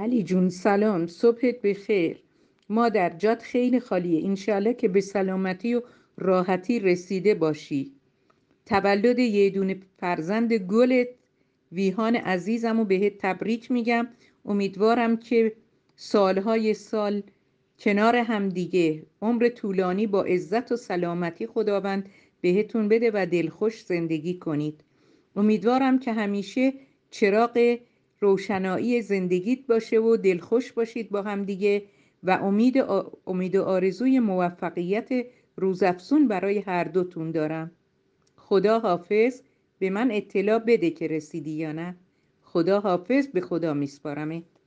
علی جون سلام، صبحت بخیر. مادر جات خیلی خالیه، انشالله که به سلامتی و راحتی رسیده باشی. تولد یه دونه فرزند گلت ویهان عزیزم و بهت تبریک میگم. امیدوارم که سالهای سال کنار هم دیگه عمر طولانی با عزت و سلامتی خداوند بهتون بده و دلخوش زندگی کنید. امیدوارم که همیشه چراغ روشنایی زندگیت باشه و دلخوش باشید با هم دیگه و امید و آرزوی موفقیت روزافزون برای هر دوتون دارم. خدا حافظ. به من اطلاع بده که رسیدی یا نه. خدا حافظ. به خدا میسپارمت.